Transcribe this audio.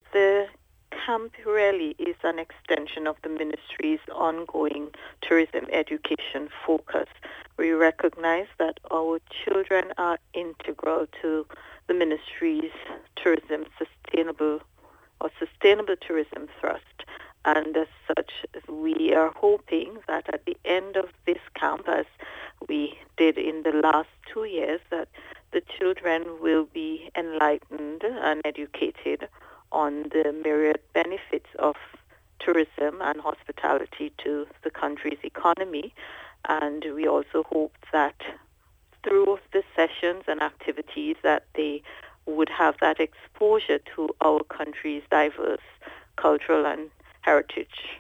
The camp really is an extension of the ministry's ongoing tourism education focus. We recognize that our children are integral to the ministry's sustainable tourism thrust. And as such, we are hoping that at the end of this camp, as we did in the last 2 years, that the children will be enlightened and educated on the myriad benefits of tourism and hospitality to the country's economy. And we also hope that through the sessions and activities that they would have that exposure to our country's diverse cultural and heritage